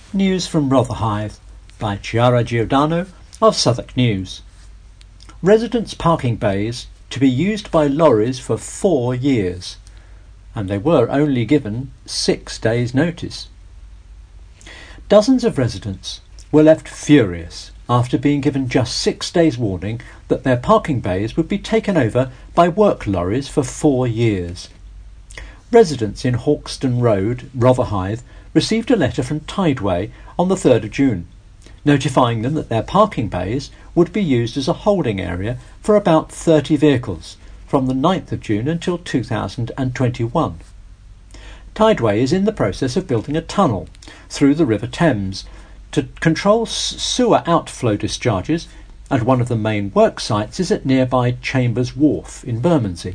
News from Rotherhithe by Chiara Giordano of Southwark News. Residents' parking bays to be used by lorries for 4 years, and they were only given 6 days' notice. Dozens of residents were left furious after being given just 6 days' warning that their parking bays would be taken over by work lorries for 4 years. Residents in Hawkstone Road, Rotherhithe, received a letter from Tideway on the 3rd of June, notifying them that their parking bays would be used as a holding area for about 30 vehicles from the 9th of June until 2021. Tideway is in the process of building a tunnel through the River Thames to control sewer outflow discharges, and one of the main work sites is at nearby Chambers Wharf in Bermondsey.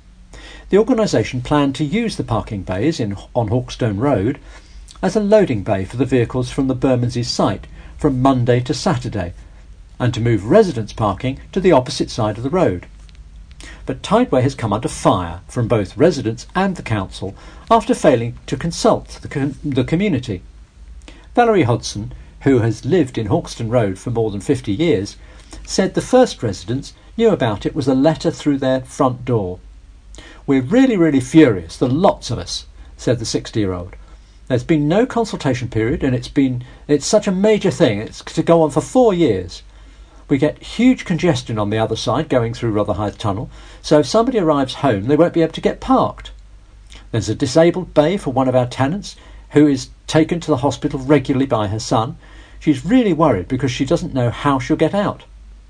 The organisation planned to use the parking bays on Hawkstone Road as a loading bay for the vehicles from the Bermondsey site from Monday to Saturday, and to move residents' parking to the opposite side of the road. But Tideway has come under fire from both residents and the council after failing to consult the community. Valerie Hodson, who has lived in Hawkstone Road for more than 50 years, said the first residents knew about it was a letter through their front door. "We're really furious, the lots of us," said the 60-year-old. "There's been no consultation period, and it's such a major thing. It's to go on for 4 years. We get huge congestion on the other side going through Rotherhithe Tunnel, so if somebody arrives home they won't be able to get parked. There's a disabled bay for one of our tenants who is taken to the hospital regularly by her son. She's really worried because she doesn't know how she'll get out."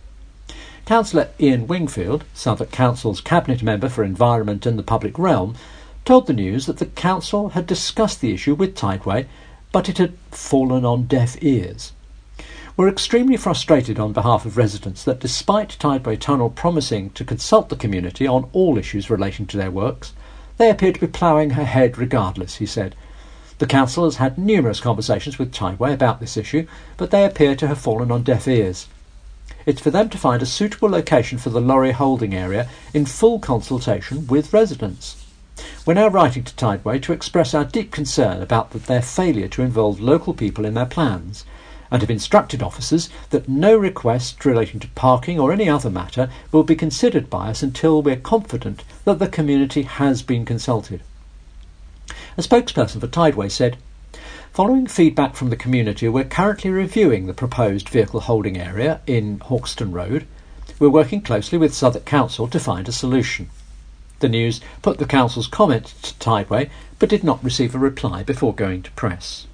Councillor Ian Wingfield, Southwark Council's Cabinet Member for Environment and the Public Realm, told the News that the council had discussed the issue with Tideway, but it had fallen on deaf ears. "We're extremely frustrated on behalf of residents that despite Tideway Tunnel promising to consult the community on all issues relating to their works, they appear to be ploughing ahead regardless," he said. "The council has had numerous conversations with Tideway about this issue, but they appear to have fallen on deaf ears. It's for them to find a suitable location for the lorry holding area in full consultation with residents. We're now writing to Tideway to express our deep concern about their failure to involve local people in their plans, and have instructed officers that no request relating to parking or any other matter will be considered by us until we're confident that the community has been consulted." A spokesperson for Tideway said, "Following feedback from the community, we're currently reviewing the proposed vehicle holding area in Hawkstone Road. We're working closely with Southwark Council to find a solution." The News put the council's comment to Tideway, but did not receive a reply before going to press.